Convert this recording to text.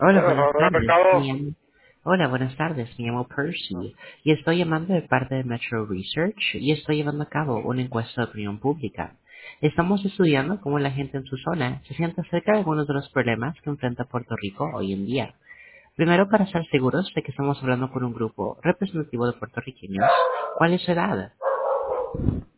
Hola, buenas Hola, tardes. pescado. Hola, buenas tardes. Me llamo Percy y estoy llamando de parte de Metro Research y estoy llevando a cabo una encuesta de opinión pública. Estamos estudiando cómo la gente en su zona se siente acerca de algunos de los problemas que enfrenta Puerto Rico hoy en día. Primero, para estar seguros de que estamos hablando con un grupo representativo de puertorriqueños, ¿cuál es su edad?